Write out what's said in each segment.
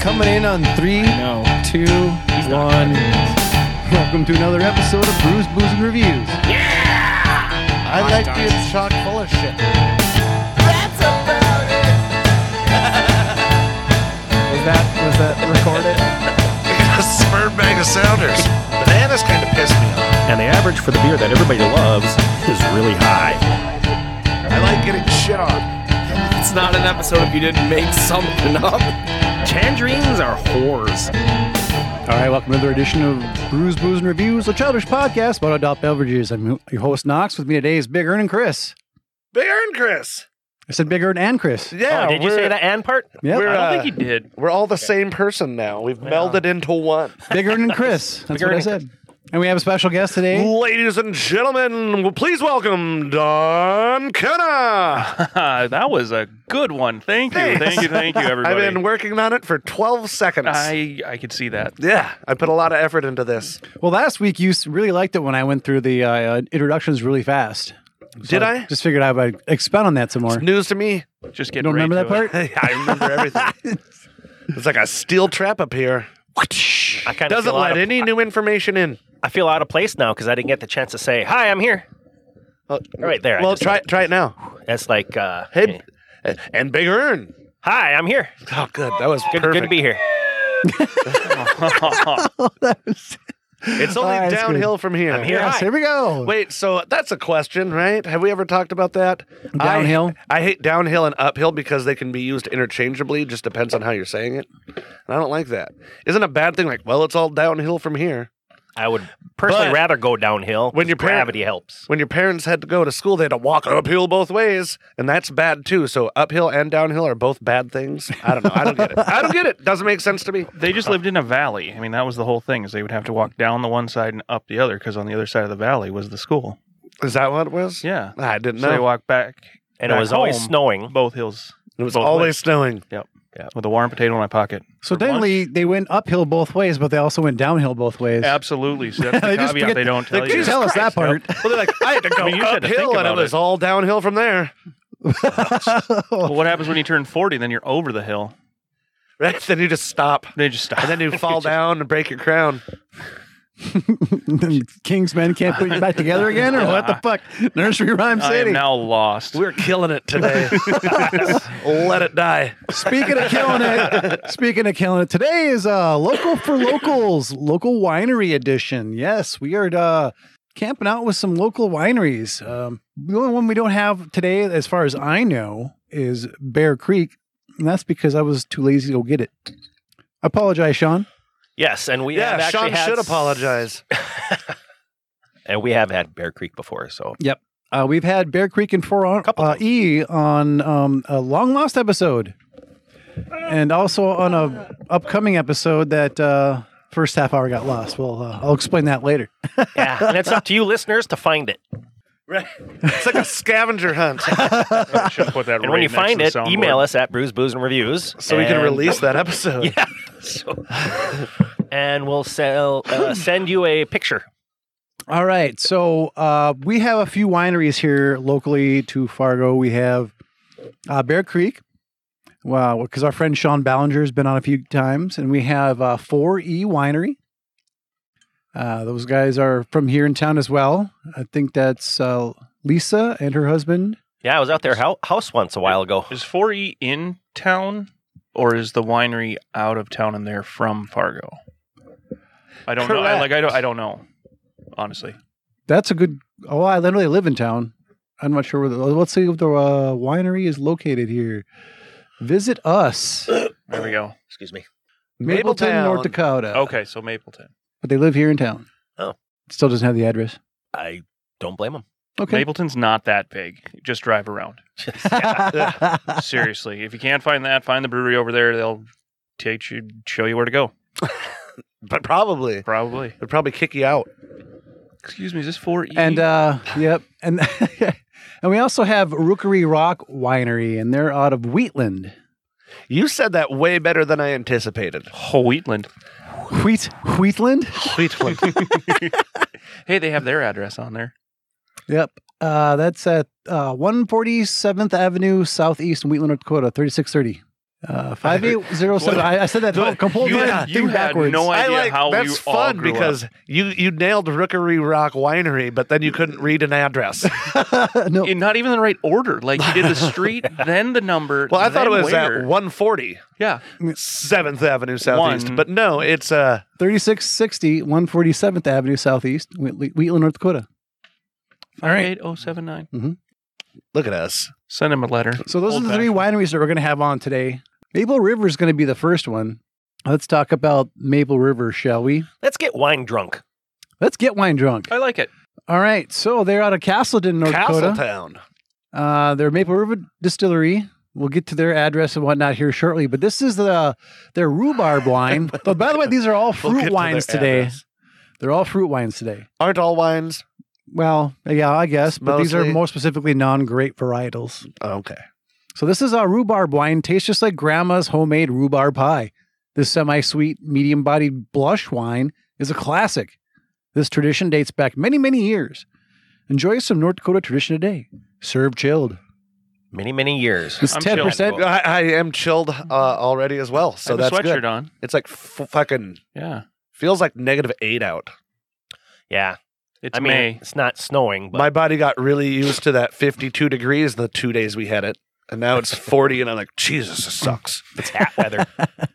coming in on 3, No. 2, 1. Welcome to another episode of Brews, Booze, and Reviews. I like being chock full of shit. That's about it. Was that recorded? A smurd bag of sounders. Bananas kind of pissed me off. And the average for the beer that everybody loves is really high. I like getting shit on. It's not an episode if you didn't make something up. Tangerines are whores. All right, welcome to another edition of Brews, Booze, and Reviews, a childish podcast about adult beverages. I'm your host, Knox. With me today is Big Ern and Chris. Big Ern Chris. I said Big Ern and Chris. Yeah, Did you say the and part? Yep. We're, I don't think he did. We're all the same person now. We've melded into one. Big Ern and Chris. That's Big what I Ern said. And we have a special guest today. Ladies and gentlemen, please welcome Don Kenna. That was a good one. Thank you. Thanks. Thank you, I've everybody. been working on it for 12 seconds. I could see that. Yeah, I put a lot of effort into this. Well, last week you really liked it when I went through the introductions really fast. Did I? Just figured I would expound on that some more. It's news to me. Just You get don't remember that part? Yeah, I remember everything. It's like a steel trap up here. I kind of Doesn't let any new information in. I feel out of place now because I didn't get the chance to say, "Hi, I'm here." Right there. I Well, just- try it now. That's like, Hey, and Big Ern. "Hi, I'm here." Oh, good. That was Good, perfect. good to be here. It's only That's downhill from here. I'm here. Yes, Hi. here we go. Wait, so that's a question, right? Have we ever talked about that? Downhill? I hate downhill and uphill because they can be used interchangeably. Just depends on how you're saying it. And I don't like that. Isn't a bad thing like, well, it's all downhill from here. I would personally But rather go downhill when your gravity helps. When your parents had to go to school, they had to walk uphill both ways, and that's bad too. So uphill and downhill are both bad things. I don't know. I don't get it. I don't get it. Doesn't make sense to me. They just lived in a valley. I mean, that was the whole thing, is they would have to walk down the one side and up the other, because on the other side of the valley was the school. Is that what it was? Yeah. I didn't So they know. walked back. And it back was always home, snowing. Both hills. It was both always ways. snowing. Yep. Yeah. With a warm potato in my pocket. So For technically, they went uphill both ways, but they also went downhill both ways. Absolutely. So that's the They just caveat forget- they don't they tell just you. tell us that part. Well, they're like, I had to go I mean, you had to think uphill, and it about was it. all downhill from there. Well, what happens when you turn 40? Then you're over the hill. Right? Then you just stop, They just stop. and then you fall down and break your crown. King's men can't put you back together again, or what the fuck? Nursery Rhyme I City. am now lost. We're killing it today. Let it die. Speaking of killing it, today is Local for Locals, Local Winery Edition. Yes, we are camping out with some local wineries. The only one we don't have today, as far as I know, is Bear Creek, and that's because I was too lazy to go get it. I apologize, Sean. Yes, and we have Yeah, actually Sean had should apologize. And we have had Bear Creek before, so Yep. We've had Bear Creek and 4E on a long lost episode, and also on a upcoming episode that first half hour got lost. Well, I'll explain that later. yeah. And it's up to you listeners to find it. Right. It's like a scavenger hunt. I should put that And right when you next find to the it, soundboard. email us at Brews, Booze, and Reviews. So we can and- release that episode. Yeah. So, and we'll send you a picture. All right. So we have a few wineries here locally to Fargo. We have Bear Creek. Wow, because our friend Sean Ballinger has been on a few times. And we have 4E Winery. Those guys are from here in town as well. I think that's Lisa and her husband. Yeah, I was out there house once a while ago. Is 4E in town, or is the winery out of town and they're from Fargo? I don't know. I don't know. Honestly, That's a good. Oh, I literally live in town. I'm not sure where let's see if the winery is located here. Visit us, there we go. Excuse me. Mapleton, Mapletown. North Dakota. Okay, so Mapleton. But they live here in town. Oh. Still doesn't have the address. I don't blame them. Okay. Mapleton's not that big. Just drive around. Seriously, if you can't find that, find the brewery over there. They'll show you where to go. But probably. Probably. They'd probably kick you out. Excuse me, is this 4E? And yep, and and we also have Rookery Rock Winery, and they're out of Wheatland. You said that way better than I anticipated. Wheatland. Wheatland. Wheatland. Hey, they have their address on there. Yep. That's at 147th Avenue Southeast in Wheatland, North Dakota, 3630. 5807. I said that completely You had backwards. no idea how that's we all fun grew because up. you nailed Rookery Rock Winery, but then you couldn't read an address. No, Not even the right order. Like you did the street, then the number. Well, I thought it then was where. at 140 Yeah. 7th Avenue Southeast, One. but no, it's 3660 147th Avenue Southeast, Wheatland, North Dakota. All right. 58079. look at us. Send him a letter. So those are the three Old-fashioned. wineries that we're going to have on today. Maple River is going to be the first one. Let's talk about Maple River, shall we? Let's get wine drunk. Let's get wine drunk. I like it. All right. So they're out of Castleton, North Dakota. Castletown. Their Maple River Distillery. We'll get to their address and whatnot here shortly. But this is their rhubarb wine. But by the way, these are all We'll get fruit to wines their today. address. They're all fruit wines today. Aren't all wines? Well, yeah, I guess. But these are Mostly. more specifically non-grape varietals. Okay. So this is a rhubarb wine. Tastes just like grandma's homemade rhubarb pie. This semi-sweet, medium-bodied blush wine is a classic. This tradition dates back many, many years. Enjoy some North Dakota tradition today. Serve chilled. Many, many years. It's I'm 10%. I am chilled already as well, so I have that's a sweatshirt good. on. It's like fucking Yeah. feels like -8 out. Yeah. It's I mean, May. it's not snowing, but My body got really used to that 52 degrees the 2 days we had it, and now it's 40, and I'm like, Jesus, this sucks. it's hat weather.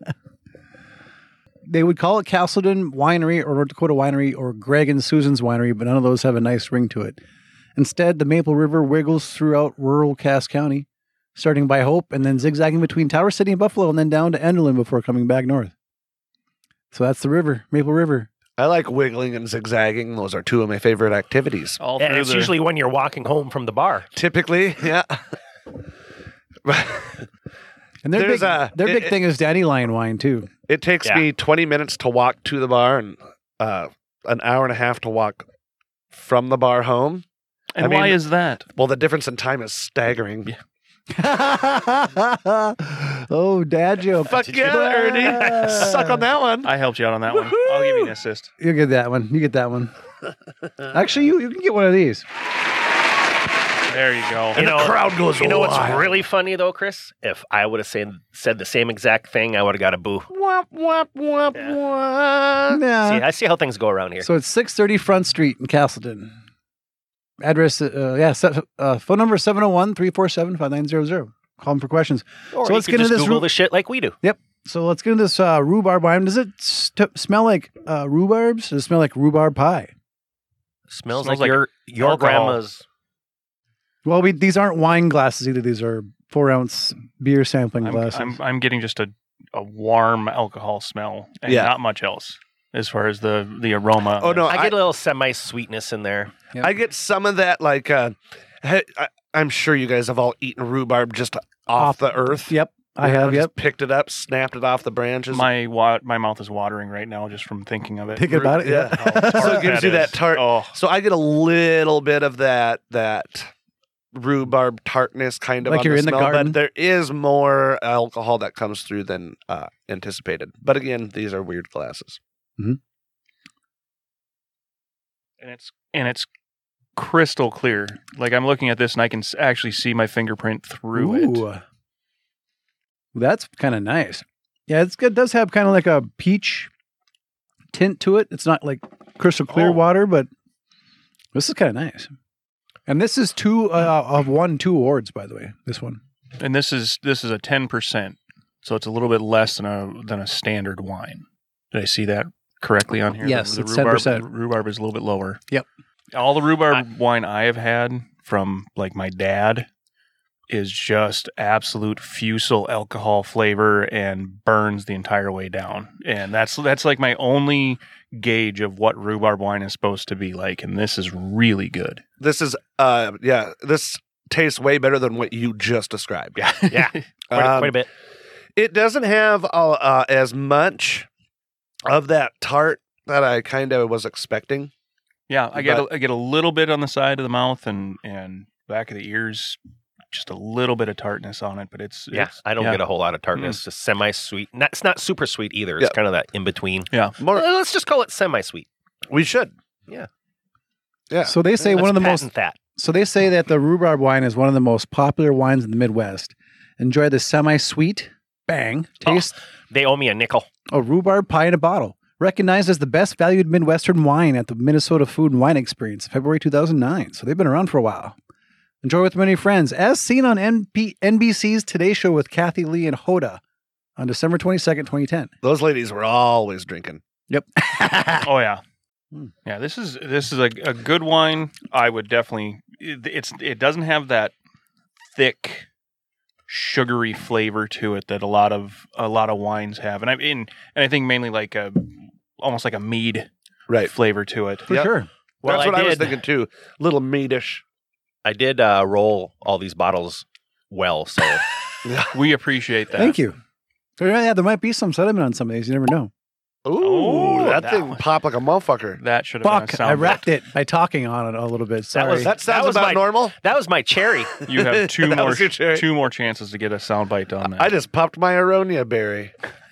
They would call it Castleton Winery or North Dakota Winery or Greg and Susan's Winery, but none of those have a nice ring to it. Instead, the Maple River wiggles throughout rural Cass County, starting by Hope and then zigzagging between Tower City and Buffalo and then down to Enderlin before coming back north. So that's the river, Maple River. I like wiggling and zigzagging. Those are two of my favorite activities. All And through it's the, usually when you're walking home from the bar. Typically, yeah. And their There's big thing is dandelion wine, too. It takes Yeah. me 20 minutes to walk to the bar and an hour and a half to walk from the bar home. And I mean- why is that? Well, the difference in time is staggering. Oh, dad joke. Fuck yeah, Ernie. Suck on that one. I helped you out on that one. I'll give you an assist. You get that one. You get that one. Actually, you can get one of these. There you go. And the crowd goes You know what's wild. really funny though, Chris? If I would have said the same exact thing, I would have got a boo. Wop, wop, wop, Yeah. wop. Yeah. See, I see how things go around here. So it's 630 Front Street in Castleton. Address, phone number 701-347-5900. Call them for questions. Or so you let's could get into just this. Google the shit like we do. So let's get into this rhubarb wine. Does it smell like rhubarbs? Does it smell like rhubarb pie? Smells Smells like like your alcohol. grandma's. Well, these aren't wine glasses either. These are 4-ounce beer sampling glasses. I'm getting just a warm alcohol smell and Yeah. not much else as far as the aroma. Oh, no. I get a little semi-sweetness in there. I get some of that, like, I'm sure you guys have all eaten rhubarb just off the earth. Yep, I You know, have. just Yep. picked it up, snapped it off the branches. My mouth is watering right now just from thinking of it. Think about it. Yeah. Yeah. So it gives you that tart. Oh, So I get a little bit of that rhubarb tartness kind of Like on you're the in the smell, garden? but there is more alcohol that comes through than anticipated. But again, these are weird glasses. and it's crystal clear. Like I'm looking at this and I can actually see my fingerprint through it. Ooh. That's kind of nice. Yeah, it does have kind of like a peach tint to it. It's not like crystal clear Oh. water, but this is kind of nice. And this is won 2 awards, by the way. This one. And this is a 10%, so it's a little bit less than a standard wine. Did I see that correctly on here? Yes, the it's rhubarb, 10%. Rhubarb is a little bit lower. Yep. All the rhubarb wine I have had from like my dad is just absolute fusel alcohol flavor and burns the entire way down. And that's like my only gauge of what rhubarb wine is supposed to be like. And this is really good. This is, this tastes way better than what you just described. Yeah. Yeah. Quite a bit. It doesn't have as much of that tart that I kind of was expecting. Yeah, I get a little bit on the side of the mouth and back of the ears, just a little bit of tartness on it, but it's I don't get a whole lot of tartness. Just semi-sweet. It's not super sweet either. It's Yeah. kind of that in between. More, Let's just call it semi-sweet. we should. Yeah. Yeah. So they say Let's one of the patent most. that. So they say that the rhubarb wine is one of the most popular wines in the Midwest. Enjoy the semi-sweet, Bang. Taste They owe me a nickel. a rhubarb pie in a bottle. Recognized as the best valued Midwestern wine at the Minnesota Food and Wine Experience, February 2009. So they've been around for a while. Enjoy with many friends, as seen on NBC's Today Show with Kathy Lee and Hoda on December 22nd, 2010. Those ladies were always drinking. Yep. Oh yeah, Hmm. yeah. This is a good wine. I would definitely. It doesn't have that thick, sugary flavor to it that a lot of wines have, and I think mainly like almost like a mead Right. flavor to it. For Yep. sure. Well, That's what I I was did. thinking too. Little meatish. I did roll all these bottles well, so We appreciate that. Thank you. So yeah, there might be some sediment on some of these. You never know. Ooh, Oh, that that thing one. popped like a motherfucker. That should have been Fuck, a sound I bite. wrecked it by talking on it a little bit. Sorry. That sounds was about my- normal. That was my cherry. You have two That more was your cherry. two more chances to get a sound bite on that. I just popped my aronia berry.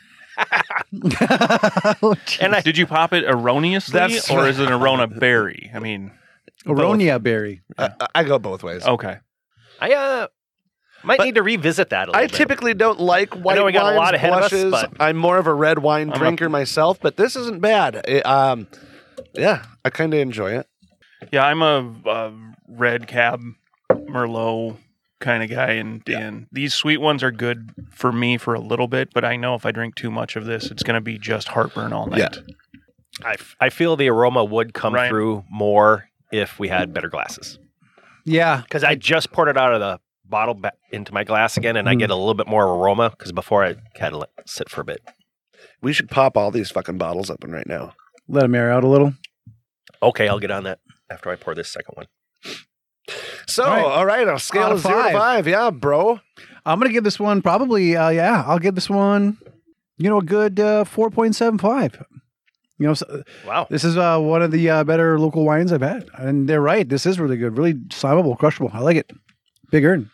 And I Did you pop it erroneously, That's- or is it an Arona berry? I mean, Aronia berry. I go both ways. okay. might But need to revisit that a little I bit. typically don't like white we got a wines, lot ahead of us, blushes. but- I'm more of a red wine I'm drinker myself, but this isn't bad. Yeah, I kind of enjoy it. Yeah, I'm a red cab Merlot kind of guy, and these sweet ones are good for me for a little bit, but I know if I drink too much of this, it's going to be just heartburn all night. Yeah. I feel the aroma would come Ryan. through more if we had better glasses. Yeah. Because I just poured it out of the bottle back into my glass again, and I get a little bit more aroma. Because before I had to let it sit for a bit. We should pop all these fucking bottles open right now. Let them air out a little. Okay, I'll get on that after I pour this second one. So, All right. all right, on a scale Out of of 0 to 5. 5, yeah, bro. I'm going to give this one probably, I'll give this one, a good 4.75. Wow. This is one of the better local wines I've had. And they're right. This is really good. Really slimable, crushable. I like it. Big earn.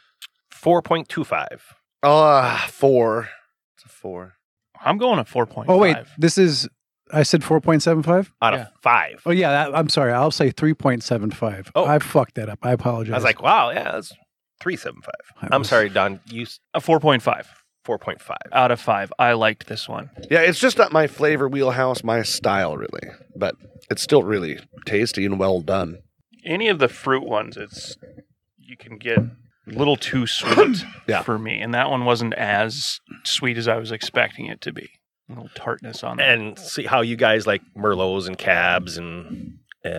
4.25. 4. It's a 4. I'm going at 4.5. Oh, wait. I said 4.75? Out Yeah. of 5. Oh, yeah. I'm sorry. I'll say 3.75. Oh. I fucked that up. I apologize. I was like, wow, yeah, that's 3.75. I'm sorry, Don. You A 4.5 4.5. out of 5. I liked this one. Yeah, it's just not my flavor wheelhouse, my style, really. But it's still really tasty and well done. Any of the fruit ones, you can get a little too sweet Yeah. for me, and that one wasn't as sweet as I was expecting it to be. A little tartness on it. And see how you guys like Merlots and cabs and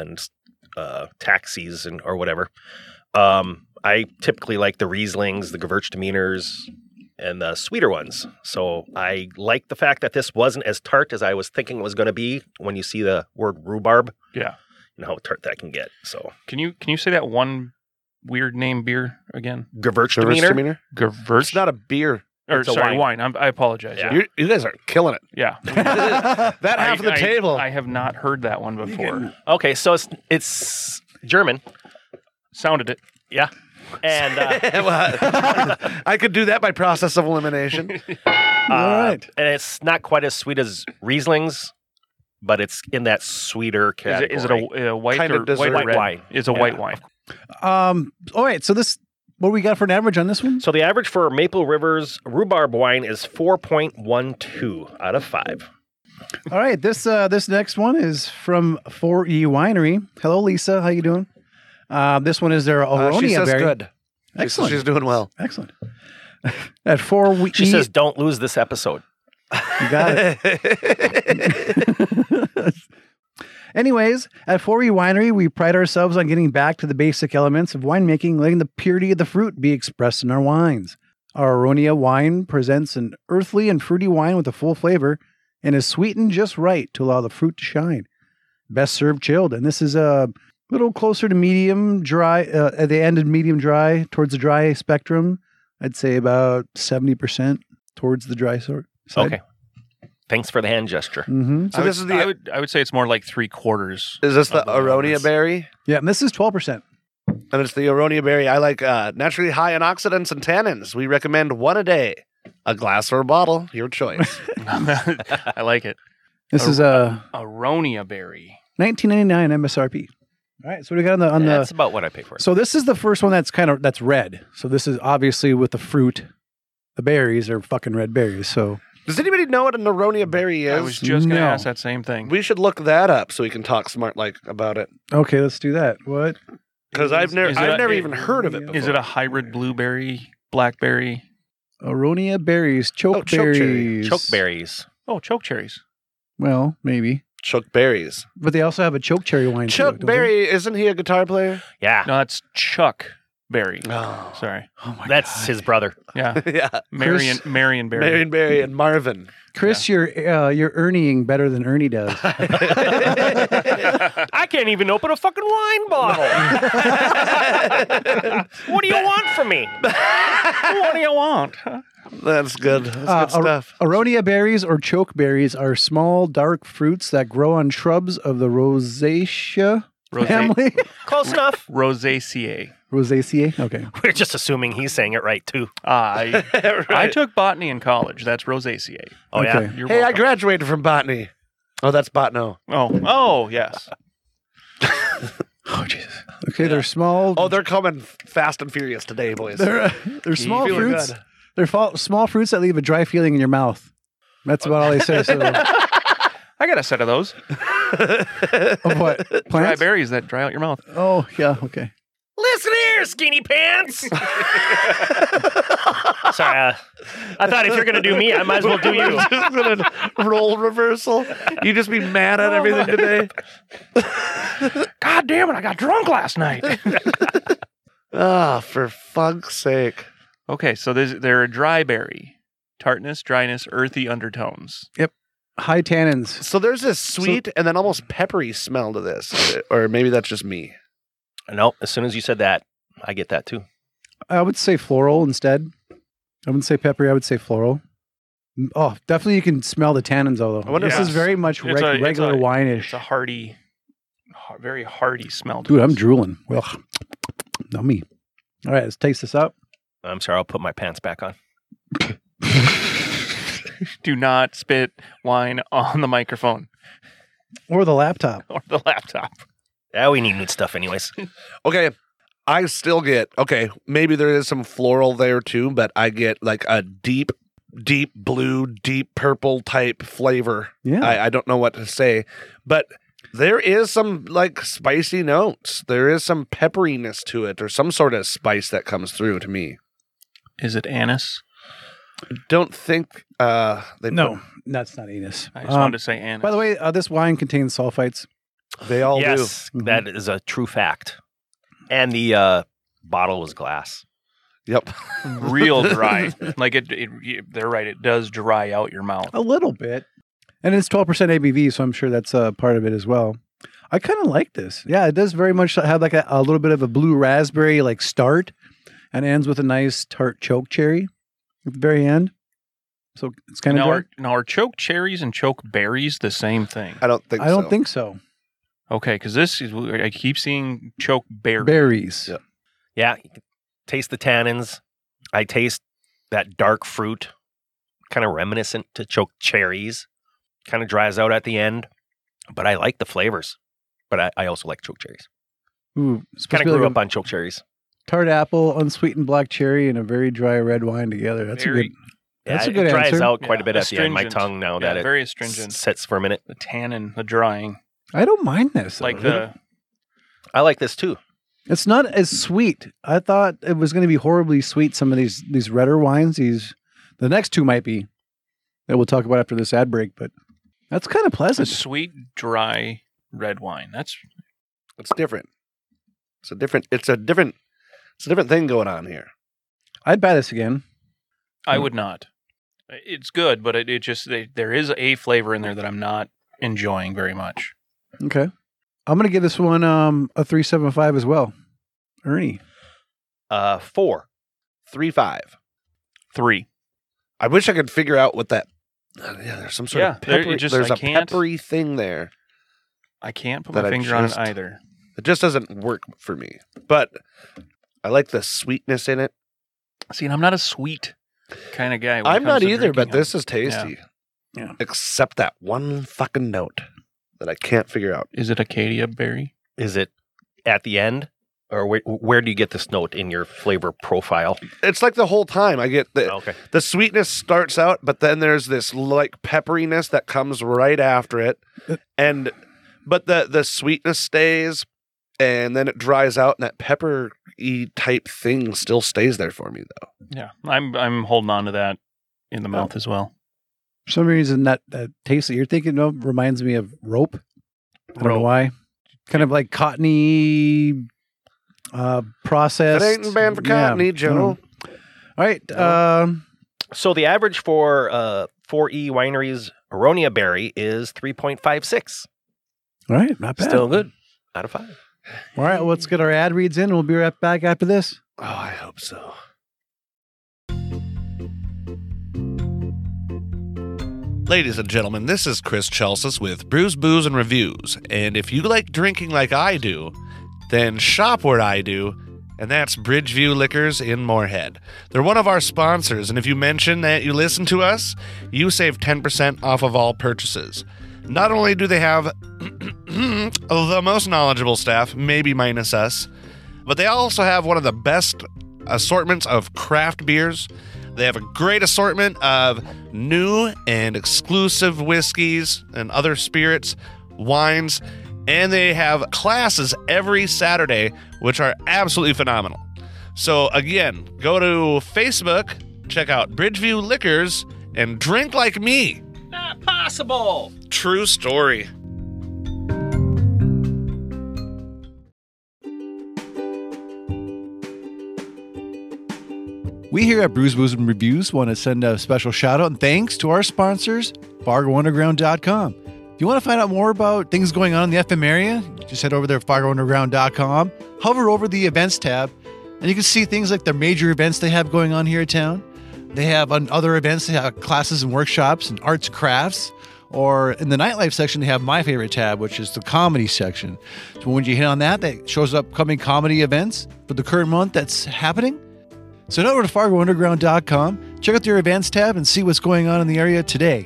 taxis and or whatever. I typically like the Rieslings, the Gewürztraminers, and the sweeter ones. So I like the fact that this wasn't as tart as I was thinking it was going to be when you see the word rhubarb. Yeah. You know how tart that can get. So Can you say that one weird name beer again? Gewürztraminer. Gewürz? It's not a beer. Or it's a sorry, wine. I apologize. Yeah. Yeah. You guys are killing it. Yeah. That half of the table. I have not heard that one before. Okay, so it's German. Sounded it. Yeah. And I could do that by process of elimination. All right. and it's not quite as sweet as Rieslings, but it's in that sweeter category. Is it a white Kind or of dessert. white, or White red? wine. It's a Yeah. white wine. All right. So what do we got for an average on this one? So the average for Maple River's rhubarb wine is 4.12 out of 5. All right. This next one is from 4E Winery. Hello, Lisa. How you doing? This one is their Aronia She says berry. good. Excellent. She's doing well. Excellent. At 4E. She says, "Don't lose this episode." You got it. Anyways, at 4E Winery, we pride ourselves on getting back to the basic elements of winemaking, letting the purity of the fruit be expressed in our wines. Our Aronia wine presents an earthly and fruity wine with a full flavor and is sweetened just right to allow the fruit to shine. Best served chilled, and this is a little closer to medium dry, at the end of medium dry, towards the dry spectrum. I'd say about 70% towards the dry side. Okay. Thanks for the hand gesture. Mm-hmm. So this is the. I would say it's more like 3/4. Is this the of the Aronia elements. berry? Yeah, and this is 12%. And it's the Aronia berry. I like naturally high in oxidants and tannins. We recommend one a day. A glass or a bottle, your choice. I like it. This is a Aronia berry. $19.99 MSRP. All right, so what do we got on the That's about what I pay for it. So this is the first one that's red. So this is obviously with the fruit The berries are fucking red berries. So Does anybody know what a Neronia berry is? I was just going to No. ask that same thing. We should look that up so we can talk smart like about it. okay, let's do that. What? Because I've never Is it a- even heard of it before. Is it a hybrid blueberry, blackberry? Aronia berries, choke chokecherry. berries. Chokeberries. Oh, choke cherries. Well, maybe. Choke berries? But they also have a choke cherry wine. too, Chuck don't they? Berry, isn't he a guitar player? Yeah, No, that's Chuck Berry. Oh. Sorry. Oh my that's God. his brother. Yeah. Yeah. Marion Berry. Marion Berry and Marvin. Chris, you're earning better than Ernie does. I can't even open a fucking wine bottle. What do you want from me? What do you want? That's good. That's good stuff. Aronia berries or choke berries are small, dark fruits that grow on shrubs of the Rosacea family. Close enough. Rosaceae. Rosaceae? Okay. We're just assuming he's saying it right too. I Right. took botany in college. That's Rosaceae. Oh yeah. Okay. You're Hey, I welcome. graduated from botany. Oh, that's botno. Oh, yes. Oh, Jesus. Okay, they're small. Oh, they're coming fast and furious today, boys. they're small Feeling fruits. good. They're small fruits that leave a dry feeling in your mouth. That's about all they say. So, I got a set of those. of what? Dry Plants? berries that dry out your mouth. Oh, yeah. Okay. Listen here, skinny pants. Sorry, I thought if you're gonna do me, I might as well do you. Just gonna role reversal. You just be mad at everything today. God damn it! I got drunk last night. Ah, for fuck's sake. Okay, so they're a dry berry. Tartness, dryness, earthy undertones. High tannins. So there's this sweet and then almost peppery smell to this. Or maybe that's just me. No, as soon as you said that, I get that too. I would say floral instead. I wouldn't say peppery. I would say floral. Oh, definitely you can smell the tannins, although. I wonder This if is very much It's a- it's regular a- wine-ish. It's a hearty, very hearty smell. To Dude, I'm this. drooling. Well, nummy. All right, let's taste this up. I'm sorry, I'll put my pants back on. Do not spit wine on the microphone Or the laptop. or the laptop. Yeah, we need new stuff anyways. Okay. I still get, okay, maybe there is some floral there too, but I get like a deep blue, deep purple type flavor. Yeah. I don't know what to say, but there is some like spicy notes. There is some pepperiness to it or some sort of spice that comes through to me. Is it anise? Don't think they No, that's not anus. I just wanted to say anise. By the way, this wine contains sulfites. they all Yes, do. that is a true fact. And the bottle was glass. do. Yep. real dry. Like they're right. It does dry out your mouth. A little bit. And it's 12% ABV, so I'm sure that's part of it as well. I kind of like this. Yeah, it does very much have like a little bit of a blue raspberry like start and ends with a nice tart choke cherry at the very end. So it's kind of dry. Now are choke cherries and choke berries the same thing? I don't think I don't think so. Okay, because I keep seeing choke berry. Berries. Yeah. Yeah, you can taste the tannins. I taste that dark fruit, kind of reminiscent to choke cherries. Kind of dries out at the end, but I like the flavors. But I also like choke cherries. Ooh, it's Kind supposed of to be grew like up on choke cherries. tart apple, unsweetened black cherry, and a very dry red wine together. That's Very- a good. That's Yeah, a good it dries answer. out quite Yeah, a bit at the end. My astringent. tongue now Yeah, that it very astringent. sits for a minute. The tannin, the drying, I don't mind this. like though. I like this too. It's not as sweet. I thought it was going to be horribly sweet. Some of these redder wines. The next two might be that we'll talk about after this ad break. But that's kind of a pleasant. sweet, dry red wine. That's It's different. It's a different thing going on here. I'd buy this again. I would not. It's good, but it just there is a flavor in there that I'm not enjoying very much. Okay, I'm going to give this one a 3.75 as well. Ernie, 4. 3.5. 3. I wish I could figure out what that. Yeah, there's some sort Yeah, of peppery. There's I a can't- peppery thing there I can't put That my I finger on it just- either. it just doesn't work for me. But I like the sweetness in it. See, and I'm not a sweet kind of guy. when it I'm comes not to either, but drinking. this is tasty. Yeah. Except that one fucking note that I can't figure out. Is it Acadia berry? Is it at the end? Or where do you get this note in your flavor profile? It's like the whole time. I get Okay. the sweetness starts out, but then there's this like pepperiness that comes right after it, but the sweetness stays, and then it dries out, and that pepper-y type thing still stays there for me though. Yeah, I'm holding on to that in the mouth as well. For some reason, that taste that you're thinking of reminds me of rope. I don't know Rope. why. Kind of like cottony processed. It ain't bad for Yeah. cottony, Joe. All right. So the average for 4E Wineries Aronia Berry is 3.56. All right. Not bad. Still good. Out of 5. All right. Well, let's get our ad reads in. We'll be right back after this. Oh, I hope so. Ladies and gentlemen, this is Chris Chelsis with Brews, Booze, and Reviews. And if you like drinking like I do, then shop where I do, and that's Bridgeview Liquors in Moorhead. They're one of our sponsors, and if you mention that you listen to us, you save 10% off of all purchases. Not only do they have the most knowledgeable staff, maybe minus us, but they also have one of the best assortments of craft beers. They have a great assortment of new and exclusive whiskeys and other spirits, wines, and they have classes every Saturday, which are absolutely phenomenal. So again, go to Facebook, check out Bridgeview Liquors, and drink like me. Not possible. True story. We here at Brews, Booze, and Reviews want to send a special shout out and thanks to our sponsors, FargoUnderground.com. If you want to find out more about things going on in the FM area, just head over there to FargoUnderground.com, hover over the events tab, and you can see things like the major events they have going on here in town. They have other events, they have classes and workshops and arts, crafts, or in the nightlife section, they have my favorite tab, which is the comedy section. So when you hit on that, that shows upcoming comedy events for the current month that's happening. So head over to FargoUnderground.com, check out their events tab, and see what's going on in the area today.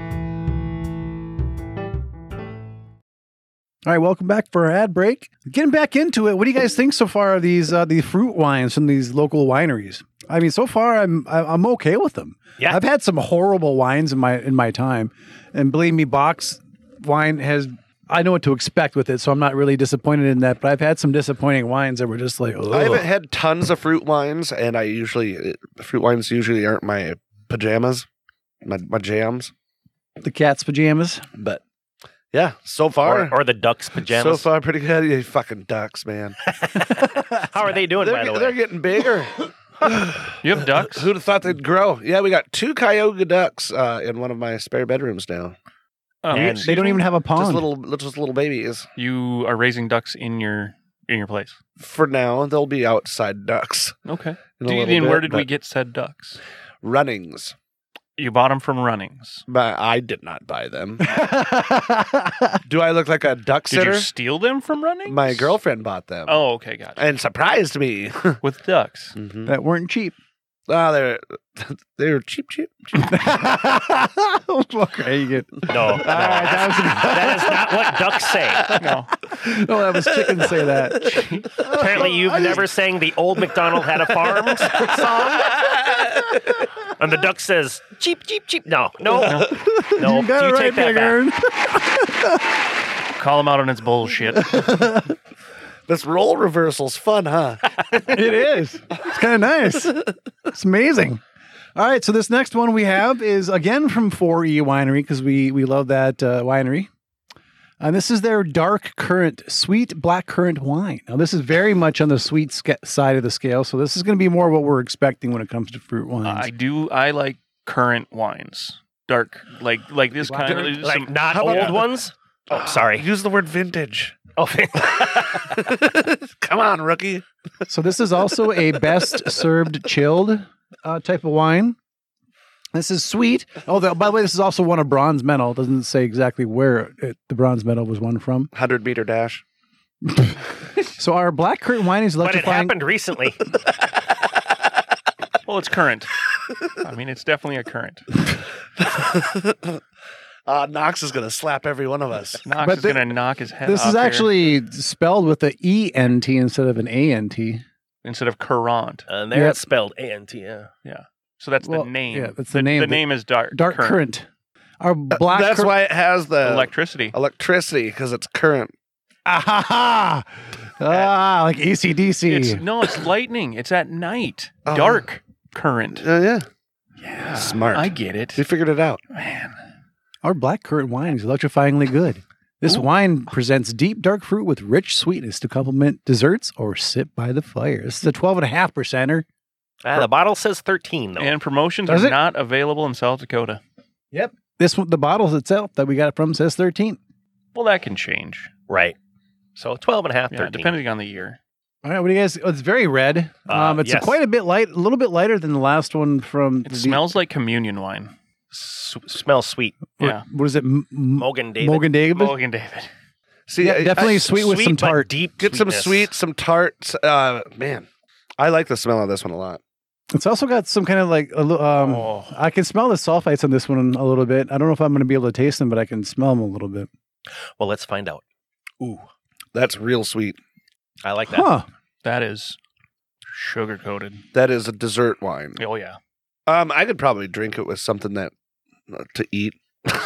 All right, welcome back for our ad break. Getting back into it, what do you guys think so far of these the fruit wines from these local wineries? I mean, so far I'm okay with them. Yeah. I've had some horrible wines in my time, and believe me, box wine I know what to expect with it, so I'm not really disappointed in that. But I've had some disappointing wines that were just like, ugh. I haven't had tons of fruit wines, and fruit wines usually aren't my pajamas, my jams. The cat's pajamas. But yeah, so far, Or the Ducks so pajamas. far pretty good. You fucking ducks, man. How are they doing, by the They're way? getting bigger. You have ducks? Who'd have thought they'd grow? Yeah, we got 2 Cayuga ducks in one of my spare bedrooms now. Oh, And They don't even have a pond. Just little babies. You are raising ducks in your place. For now, they'll be outside ducks. Okay. in a little bit, Where did we but get said ducks? Runnings? You bought them from Runnings. But I did not buy them. Do I look like a duck Did sitter? you steal them from Runnings? My girlfriend bought them. Oh, okay, got it. And surprised me. With ducks. Mhm. that weren't cheap. They're cheap. Okay, you get. No, that is not what ducks say. No. Oh, that was chickens say that. Apparently, you've never sang the Old MacDonald Had a Farm song. And the duck says, cheap, cheap, cheap. No. You got it right, take that Big back. Ern. Call him out on its bullshit. This role reversal's fun, huh? It is. It's kind of nice. It's amazing. All right, so this next one we have is again from 4E Winery because we love that winery. And this is their dark currant, sweet black currant wine. Now, this is very much on the sweet side of the scale, so this is going to be more what we're expecting when it comes to fruit wines. I like currant wines. Dark, like this kind of Like not How about- old ones? Oh, sorry. Use the word vintage. Oh, Come on, rookie. So this is also a best served chilled type of wine. This is sweet. Oh, by the way, this is also won a bronze medal. It doesn't say exactly where the bronze medal was won from. 100-meter dash. So our black currant wine is but it electrifying. happened recently. Well, it's current. I mean, it's definitely a current. Knox is going to slap every one of us. Knox But is going to knock his head This off is here. actually spelled with a ENT instead of an ANT. instead of current. And there Yep. it's spelled A-N-T, yeah. So that's Well, the name. yeah, that's the name, The but- name is dark Current. Our black That's cur- why it has the electricity. electricity, because it's current. Ah, like ACDC. It's lightning. It's at night. Oh. Dark current. Yeah. Yeah, Smart. I get it. We figured it out. Man, Our black currant wine is electrifyingly good. This wine presents deep dark fruit with rich sweetness to complement desserts or sit by the fire. This is a 12.5%er. The bottle says 13, though. and promotions Does are it? not available in South Dakota. This one, the bottle itself that we got it from says 13. Well, that can change. Right. So 12 and a half, Yeah, 13. depending on the year. All right, what do you guys? It's very red. It's yes. quite a bit light, a little bit lighter than the last one from. It smells like communion wine. Smells sweet. Yeah. What is it? Mogan David. Mogan David. Morgan David. See, Yeah, definitely sweet with some but tart. Deep Get some sweetness. sweet, some tart. Man, I like the smell of this one a lot. It's also got some kind of like Oh. I can smell the sulfites on this one a little bit. I don't know if I'm going to be able to taste them, but I can smell them a little bit. Well, let's find out. Ooh, that's real sweet. I like that. Huh? That is sugar coated. That is a dessert wine. Oh yeah. I could probably drink it with something that to eat.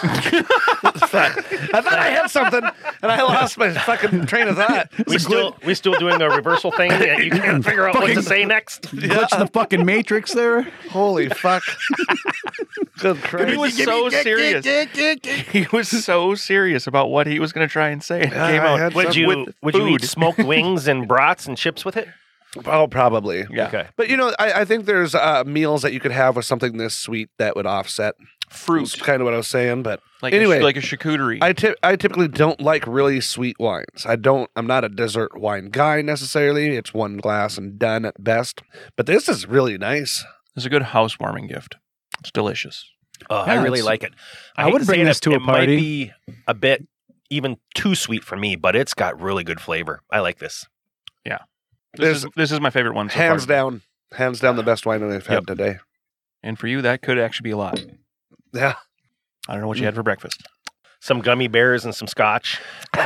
I thought I had something, and I lost my fucking train of thought. We still doing the reversal thing that you can't figure out what to say next. Glitch the fucking matrix there. Holy fuck! Good He Christ! was so serious. He was so serious about what he was going to try and say. It Yeah, came I out had Would some you with would you eat food. smoked wings and brats and chips with it? Oh, probably. Yeah. Okay. But I think there's meals that you could have with something this sweet that would offset. fruit, That's kind of what I was saying. But like anyway, like a charcuterie. I typically don't like really sweet wines. I'm not a dessert wine guy necessarily. It's one glass and done at best. But this is really nice. It's a good housewarming gift. It's delicious. I Yeah, really it's- like it. I hate would to bring say this it, to a it might party. be a bit even too sweet for me, but it's got really good flavor. I like this. This is my favorite one so Hands far. down the best wine that I've had Yep. today. And for you, that could actually be a lot. Yeah. I don't know what you had for breakfast. Some gummy bears and some scotch.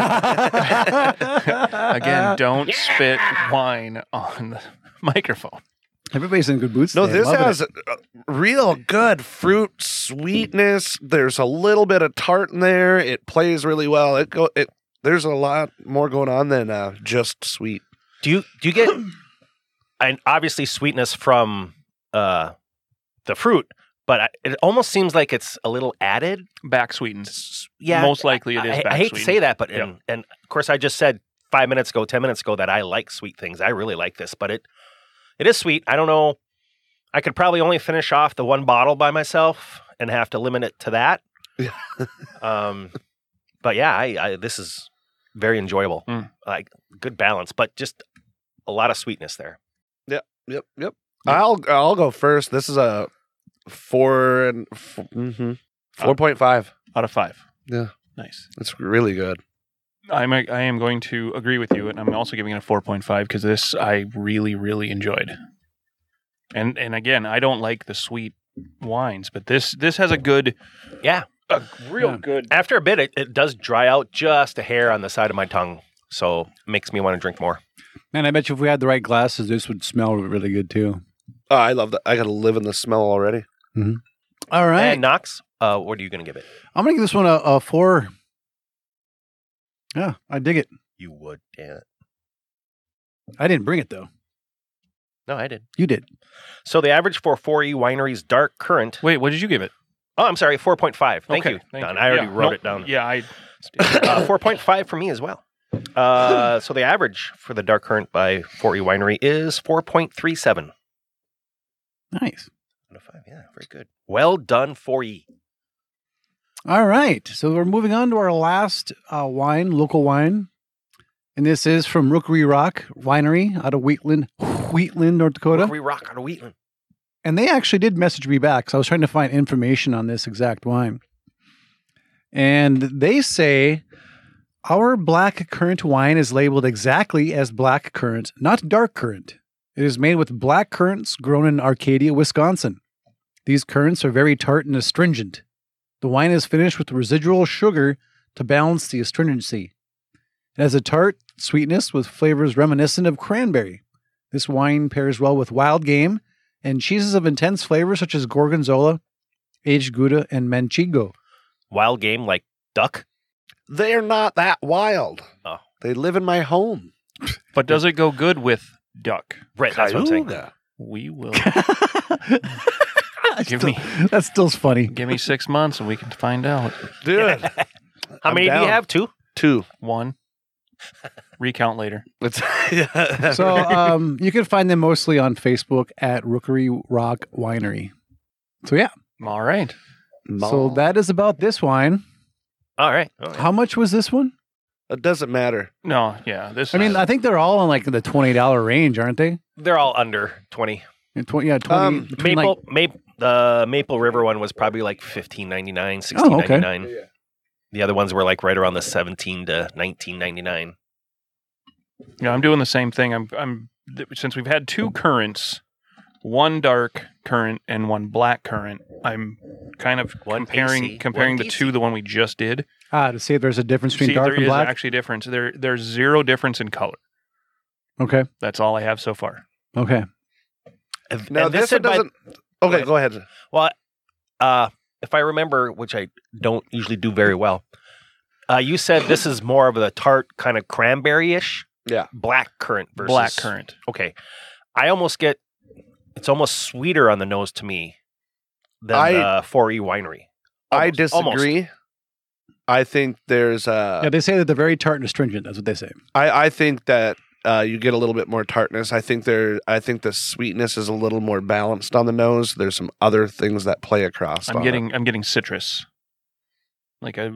Again, don't spit wine on the microphone. Everybody's in good boots. No, today. this Loving has it. real good fruit sweetness. There's a little bit of tart in there. It plays really well. There's a lot more going on than just sweet. Do you get and obviously sweetness from the fruit, but it almost seems like it's a little added. Back sweetened. Yeah, Most likely it is I back hate to say sweetened. that, but Yep. and of course I just said 10 minutes ago that I like sweet things. I really like this, but it is sweet. I don't know. I could probably only finish off the one bottle by myself and have to limit it to that. But yeah, I this is very enjoyable. Mm. Like good balance, but just a lot of sweetness there. Yep. I'll go first. This is a 4.5. Out of 5. Yeah. Nice. It's really good. I am going to agree with you, and I'm also giving it a 4.5 because this I really, really enjoyed. And again, I don't like the sweet wines, but this has a good, Yeah. a real Yeah. good. After a bit, it does dry out just a hair on the side of my tongue. So makes me want to drink more. Man, I bet you if we had the right glasses, this would smell really good too. Oh, I love that. I got to live in the smell already. All right. And Knox, what are you going to give it? I'm going to give this one a 4. Yeah, I dig it. You would. Yeah. I didn't bring it though. No, I did. You did. So the average for 4E Winery's Dark Current. Wait, what did you give it? Oh, I'm sorry, 4.5. Thank Okay, you. thank Don. you. I already Yeah, wrote nope. it down. Yeah, 4.5 for me as well. So the average for the Dark Current by 4E Winery is 4.37. Nice. Out of 5. Yeah, very good. Well done, 4E. All right. So we're moving on to our last wine, local wine. And this is from Rookery Rock Winery out of Wheatland, North Dakota. We rock out of Wheatland. And they actually did message me back. So I was trying to find information on this exact wine. And they say our black currant wine is labeled exactly as black currant, not dark currant. It is made with black currants grown in Arcadia, Wisconsin. These currants are very tart and astringent. The wine is finished with residual sugar to balance the astringency. It has a tart sweetness with flavors reminiscent of cranberry. This wine pairs well with wild game and cheeses of intense flavor such as Gorgonzola, aged Gouda, and Manchego. Wild game like duck. They're not that wild. Oh. They live in my home. But does it go good with duck? Right, that's what I'm saying. Cayuga. We will That's still funny. give me 6 months and we can find out. Dude. How I'm many do you down. have? 2? 2. 1. Recount later. It's, So you can find them mostly on Facebook at Rookery Rock Winery. So yeah, All right. so that is about this wine. All right. All right. How much was this one? It doesn't matter. No, yeah. This I mean, I think they're all in like the $20 range, aren't they? They're all under 20. 20, yeah, 20. between, like- The Maple River one was probably like $15.99, Oh, okay. $16.99. The other ones were like right around the $17 to $19.99. yeah, I'm doing the same thing. Since we've had 2 currants, 1 dark currant and 1 black currant, I'm kind of One comparing PC, comparing one the 2, the one we just did. to see if there's a difference between See if dark there and is black. actually a difference. There's 0 difference in color. Okay. That's all I have so far. Okay. Now, And this said one by- doesn't. Okay, go ahead. Well, if I remember, which I don't usually do very well, you said this is more of a tart kind of cranberry-ish? Yeah. Black currant versus... Black currant. Okay. I almost get... It's almost sweeter on the nose to me than I- the 4E winery. I Almost, disagree. I think there's Yeah, they say that they're very tart and astringent. That's what they say. I think that you get a little bit more tartness. I think the sweetness is a little more balanced on the nose. There's some other things that play across. I'm getting citrus. Like a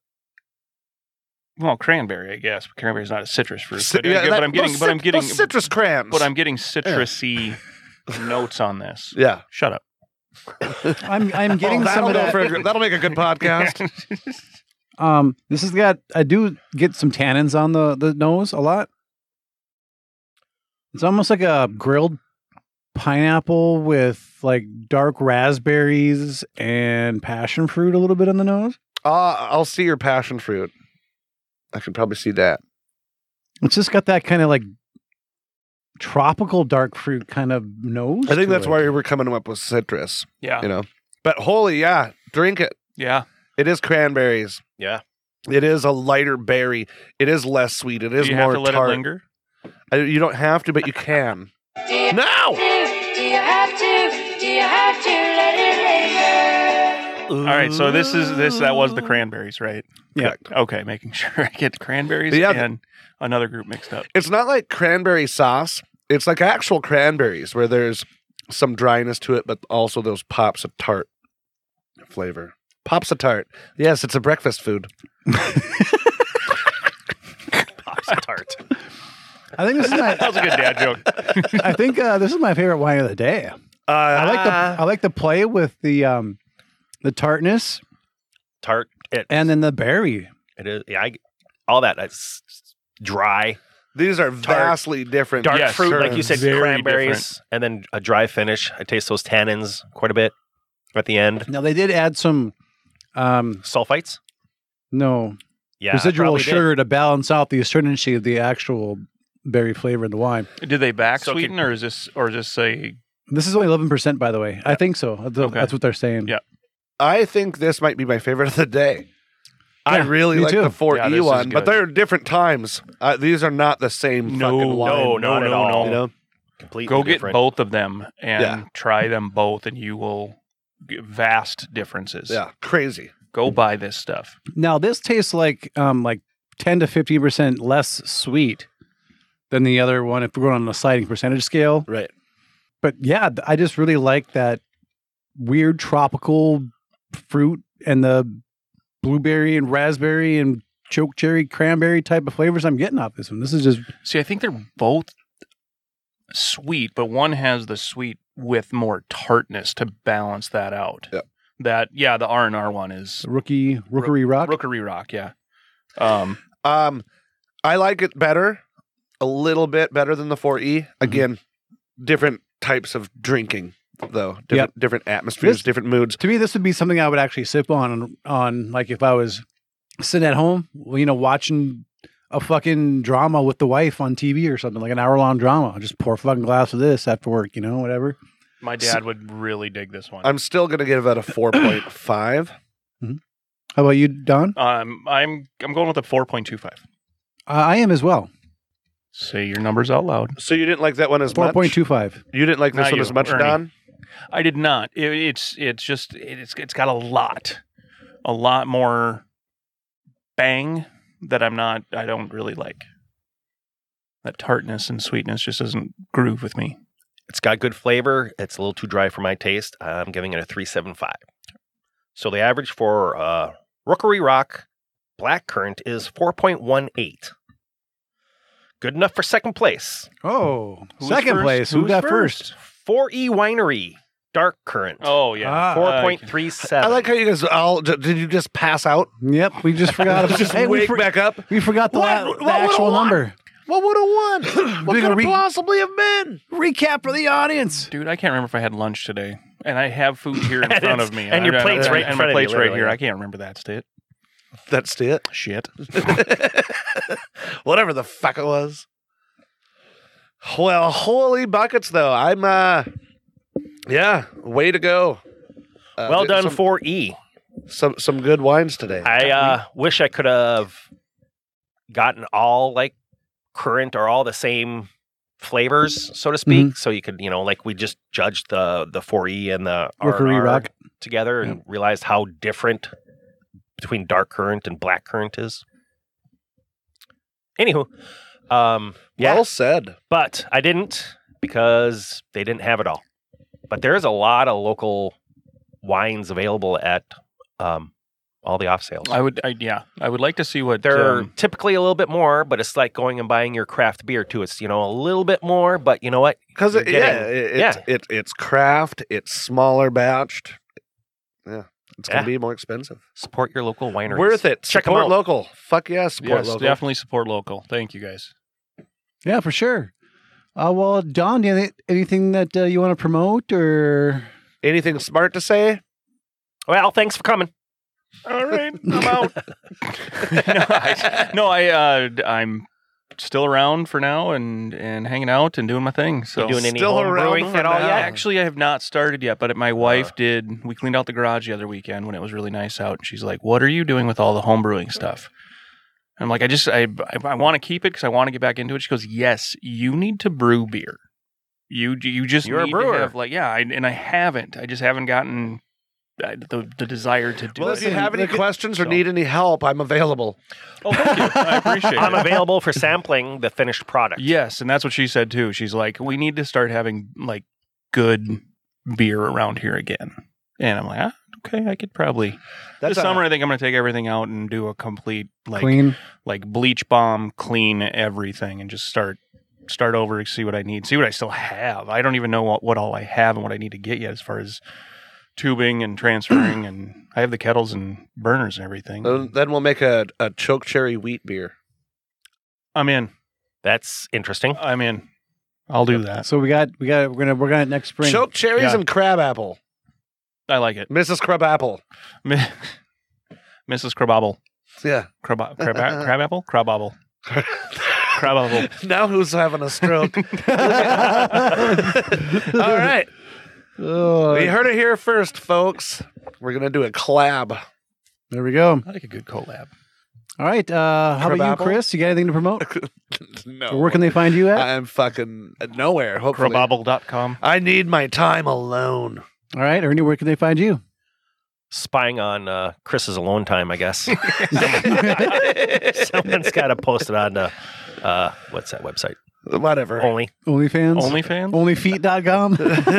well, cranberry, I guess. Cranberry's not a citrus fruit. But, I'm getting citrus crayons. But I'm getting citrusy notes on this. Yeah. Shut up. I'm getting some of that. That'll make a good podcast. This has got, I do get some tannins on the nose a lot. It's almost like a grilled pineapple with like dark raspberries and passion fruit a little bit on the nose. I'll see your passion fruit. I can probably see that. It's just got that kind of like tropical dark fruit kind of nose. I think to that's it. why we were coming up with citrus, Yeah. you know. But holy, yeah, drink it. Yeah. It is cranberries. Yeah. It is a lighter berry. It is less sweet. It is Do you more have to let tart. it linger? You don't have to, but you can. No! Do you have to let it linger? All right, so that was the cranberries, right? Yeah. Okay, making sure I get cranberries Yeah. and another group mixed up. It's not like cranberry sauce. It's like actual cranberries where there's some dryness to it, but also those pops of tart flavor. Pops of tart. Yes, it's a breakfast food. Pops of tart. I think this is my. That was a good dad joke. I think this is my favorite wine of the day. I like to play with the tartness Tart. and then the berry. It is. Yeah, all that. It's dry. These are vastly different. Dark Yes, fruit, like you said, very cranberries, and then a dry finish. I taste those tannins quite a bit at the end. Now they did add some Sulfites? Yeah. residual probably did. sugar to balance out the astringency of the actual berry flavor in the wine. Did they back So sweeten or is this a This is only 11%, by the way. I think so. That's what they're saying. Yeah. I think this might be my favorite of the day. I Yeah, really me like too. the 4E Yeah, this is one, but good. they're different times. These are not the same fucking wine. No, not at all. You know? Completely go get different. both of them and Yeah. try them both and you will get vast differences. Yeah, crazy. Go buy this stuff. Now this tastes like 10 to 15% less sweet than the other one if we're going on a sliding percentage scale. Right. But yeah, I just really like that weird tropical fruit and the blueberry and raspberry and choke cherry cranberry type of flavors I'm getting off this one. This is just See, I think they're both sweet, but one has the sweet with more tartness to balance that out. Yep. The R&R one is Rookery Rock. Rookery Rock, yeah. I like it better, a little bit better than the 4E. Again, different types of drinking. though. Different atmospheres, This- different moods. To me, this would be something I would actually sip on like if I was sitting at home, watching a fucking drama with the wife on TV or something, like an hour-long drama. I'll just pour a fucking glass of this after work, whatever. My dad would really dig this one. I'm still going to give it a 4.5. How about you, Don? I'm going with a 4.25. I am as well. Say your numbers out loud. So you didn't like that one as much? 4.25. You didn't like this Not one you, as much, Ernie. Don? I did not. It's got a lot more bang that I don't really like. That tartness and sweetness just doesn't groove with me. It's got good flavor. It's a little too dry for my taste. I'm giving it a 3.75. So the average for Rookery Rock Blackcurrant is 4.18. Good enough for second place. Oh, Who's second first? place. Who Who's got first? first? 4E Winery Dark Currant. Oh yeah, 4.37. I like how you guys all... Did you just pass out? Yep, we just forgot about Just Hey, we, wake back up? we forgot the, What? the What actual would've won? number. What would have won? What Doing could a it possibly have been? Recap for the audience. dude. I can't remember if I had lunch today, and I have food here in front of me, and your plate's right in and front my of you, plate's right literally, here. yeah. I can't remember that state. That's it. Shit. Whatever the fuck it was. Well, holy buckets, though. I'm, yeah, way to go. Well done, 4E. Some good wines today. I wish I could have gotten all like currant or all the same flavors, so to speak. So you could, like we just judged the 4E and the Rookery R&R Rock. together and realized how different between dark currant and black currant is. Anywho, yeah, Well said. but I didn't because they didn't have it all. But there is a lot of local wines available at all the off sales. I would like to see what They're typically a little bit more, but it's like going and buying your craft beer too. It's a little bit more, but you know what? Because You're getting- it's craft, it's smaller batched. Yeah, it's going to Yeah. be more expensive. Support your local wineries. Worth it. Check 'em Support out. local. Fuck yeah, support yes, local. definitely support local. Thank you guys. Yeah, for sure. Well, Don, do you have anything that you want to promote or? Anything smart to say? Well, thanks for coming. All right, I'm out. I'm still around for now and hanging out and doing my thing. So You doing any Still home around brewing for at all now. yet? Actually, I have not started yet, but my wife did. We cleaned out the garage the other weekend when it was really nice out. And she's like, "What are you doing with all the home brewing stuff?" And I'm like, I want to keep it because I want to get back into it. She goes, "Yes, you need to brew beer. You just You're a need brewer." to have and I haven't. I just haven't gotten the desire to do Well, it. if you have any look at- questions or so- need any help, I'm available. Oh, thank you. I appreciate I'm it. available for sampling the finished product. Yes, and that's what she said too. She's like, we need to start having like good beer around here again. And I'm like, okay, I could probably That's this summer. I think I'm going to take everything out and do a complete Clean. like bleach bomb, clean everything, and just start over, see what I need, see what I still have. I don't even know what all I have and what I need to get yet as far as tubing and transferring, and I have the kettles and burners and everything. Then we'll make a choke cherry wheat beer. I'm in. That's interesting. I'm in. I'll do that. So we're gonna work on it next spring. Choke cherries Yeah. and crab apple. I like it. Mrs. Crab Apple. Mrs. Crabobble. Yeah. Crabapple? Crabobble. Crabobble. Now who's having a stroke? All right. Oh, We heard it here first, folks. We're going to do a collab. there we go. I like a good collab. All right. How about you, Crabapple? Chris? You got anything to promote? No. Where can they find you at? I'm fucking nowhere, hopefully. Crabobble.com. I need my time alone. All right. Ernie, where can they find you? Spying on Chris's alone time, I guess. Someone's got to post it on what's that website? Whatever. Only. OnlyFans? OnlyFans? Onlyfeet.com?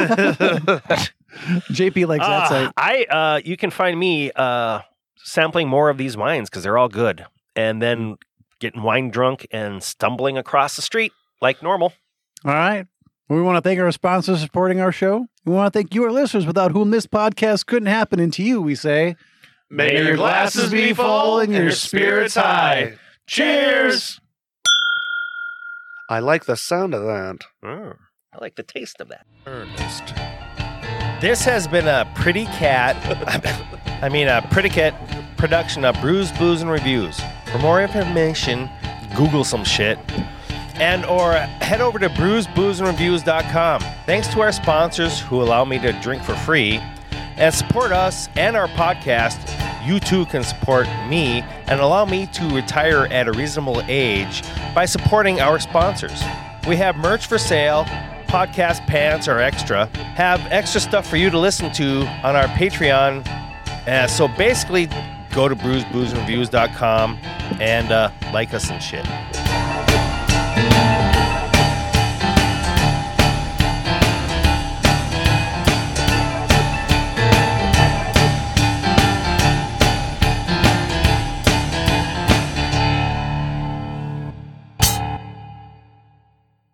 JP likes that site. You can find me sampling more of these wines because they're all good, and then getting wine drunk and stumbling across the street like normal. All right. Well, we want to thank our sponsors for supporting our show. We want to thank you, our listeners, without whom this podcast couldn't happen. And to you, we say, May your glasses be full and your spirits high. Cheers! I like the sound of that. I like the taste of that. Ernest. This has been a Pretty Cat, a Pretty Cat production of Brews, Booze, and Reviews. For more information, Google some shit. And or head over to brewsboozeandreviews.com. Thanks to our sponsors who allow me to drink for free and support us and our podcast. You too can support me and allow me to retire at a reasonable age by supporting our sponsors. We have merch for sale. Podcast pants are extra. Have extra stuff for you to listen to on our Patreon. So basically, go to brewsboozeandreviews.com and like us and shit.